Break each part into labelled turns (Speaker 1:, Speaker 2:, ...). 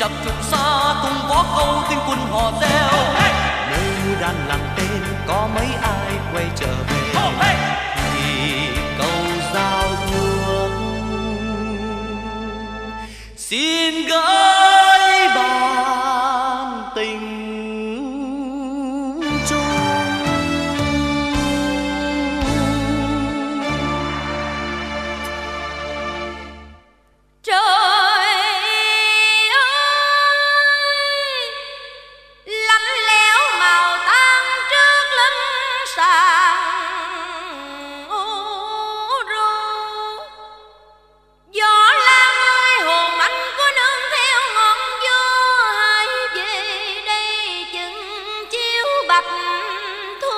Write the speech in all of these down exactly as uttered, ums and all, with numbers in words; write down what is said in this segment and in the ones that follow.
Speaker 1: chập trùng xa tung vó câu tiếng quân hò reo. Nếu đàn làng tên có mấy ai quay trở về thì câu giao thương xin gửi bàn tình chung.
Speaker 2: Trời ơi, lạnh lẽo màu tan trước lưng sàn u ru. Gió Lan ơi, hồn anh có nương theo ngọn gió, hãy về đây chừng chiếu bạch thu.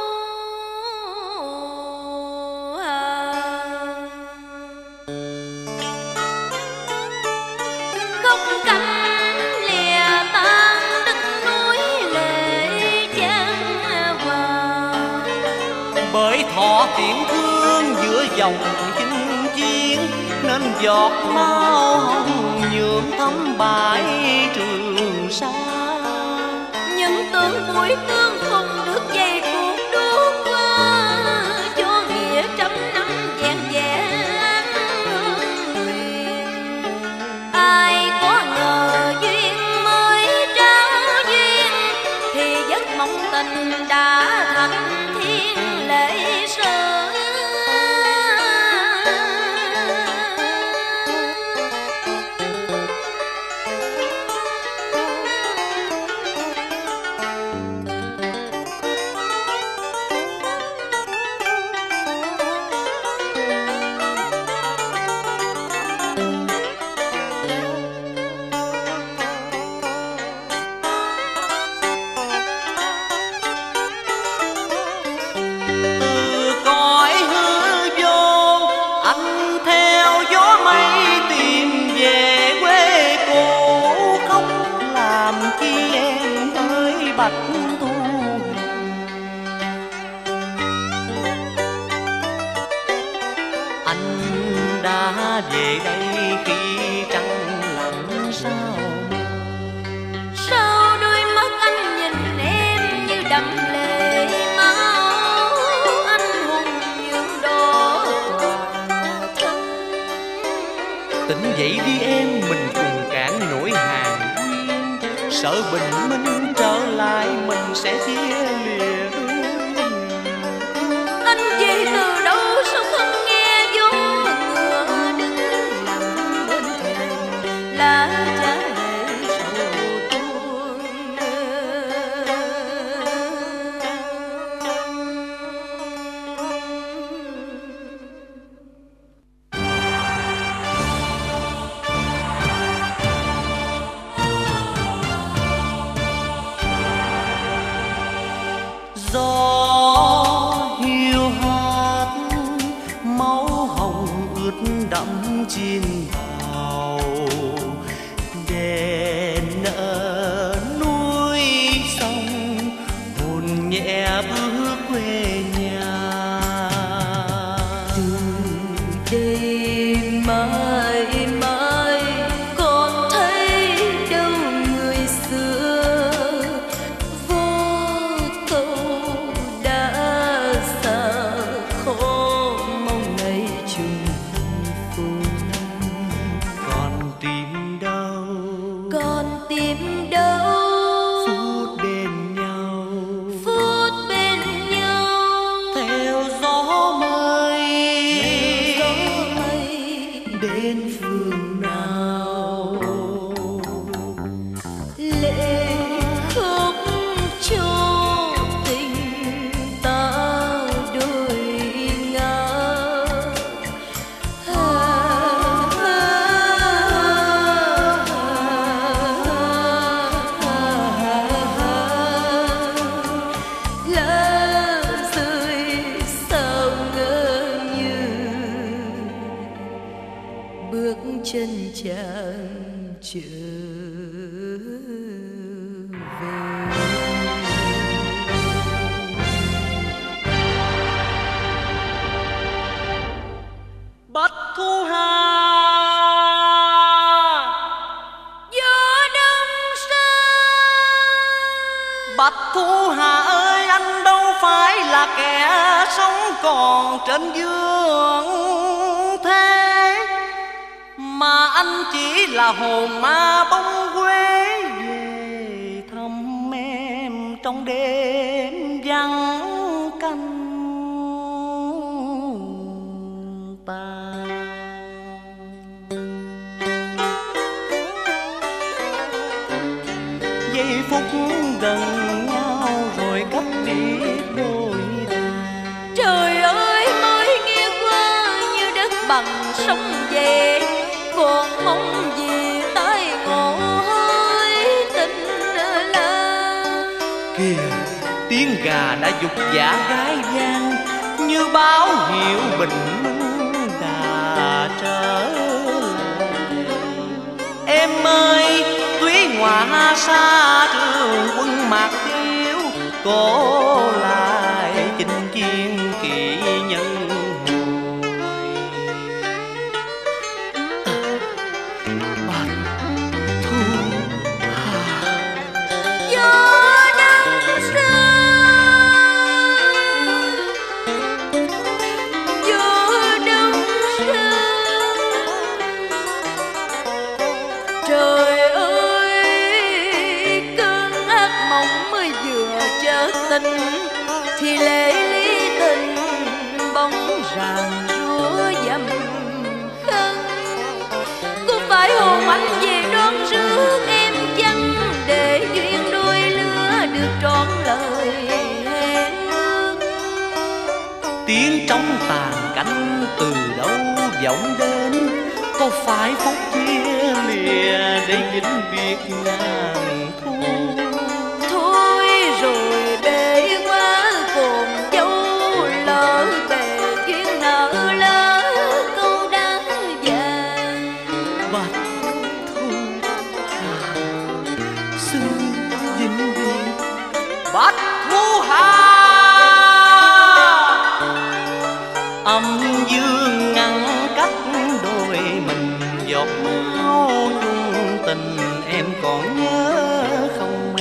Speaker 2: Khóc cánh lìa tan đất núi lệ chan vào.
Speaker 1: Bởi thọ tiễn thương giữa dòng chinh chiến nên giọt máu hồng nhuộm thắm bãi Trường Sa.
Speaker 2: Những tưởng buổi tương phùng được dây cuộc đốt qua, cho nghĩa trăm năm vẹn vẹn huyền. Ai có ngờ duyên mới trao duyên, thì giấc mộng tình đã thành thiên lệ rơi.
Speaker 1: Từ cõi hư vô anh theo gió mây tìm về quê cũ, khóc làm chi em với bạch thu. Anh đã về đây khi trăng lặng sao.
Speaker 2: Sao đôi mắt anh nhìn em như đậm lệ máu, anh hùng những đỏ toàn thân.
Speaker 1: Tỉnh dậy đi em, mình cùng cản nỗi hàn huyên, sợ bình minh trở lại mình sẽ chia lìa.
Speaker 2: Anh về từ đâu sao không nghe gió ngựa đứng lặng bên thềm, lá trả lệ sầu tuôn.
Speaker 1: Gió hiu hắt máu hồng ướt đẫm trên bào, đèn nở núi sông hồn nhẹ bước quê nhà.
Speaker 2: Từ đây mãi mãi còn thấy đâu người xưa, vô câu đã xa khó mong ngày chung phùng.
Speaker 1: Còn tìm đâu
Speaker 2: Còn tìm đâu
Speaker 1: phút bên nhau,
Speaker 2: phút bên nhau,
Speaker 1: theo gió mây
Speaker 2: gió mây
Speaker 1: đến phương nào.
Speaker 2: lệ khóc cho tình ta đôi ngã. Lá rơi sao ngỡ như bước chân chàng trở về.
Speaker 1: Bạch Thu Hà
Speaker 2: Gió
Speaker 1: Bạch Thu Hà ơi, anh đâu phải là kẻ sống còn trên dương thế, mà anh chỉ là hồn ma bóng quế về thăm em trong đêm vắng canh ta. Giây phút gần nhau rồi cách biệt đôi ta.
Speaker 2: Trời ơi mới nghe qua như đất bằng sông về, còn mong gì tai ngộ hối tình là.
Speaker 1: Kìa tiếng gà đã dục dã gái gian, như báo hiệu bình minh đã trở lại. Em ơi túy ngoại xa trường quân mạc thiếu, cổ lại chinh chiến kỵ nhân hồi. Bạch Thu Hà
Speaker 2: Gió đông sơn, gió đông sơn. Trời ơi cơn ác mộng mới vừa chợt tình, thì lệ ly tình bóng ràng rúa dầm khăn. Có phải hồn anh về đón rước em chăng, để duyên đôi lứa được trọn lời hẹn ước.
Speaker 1: tiếng trống tàn cánh từ đâu vọng đến, có phải phút chia lìa để vĩnh biệt ngàn thu.
Speaker 2: Thôi rồi bể quá cồn dâu, lỡ bề duyên nợ lỡ câu đáng vàng.
Speaker 1: Bạch Thu Hà xin vĩnh biệt. Bạch Thu Hà âm dương ngăn cách đôi mình, giọt máu chung tình em còn nhớ không?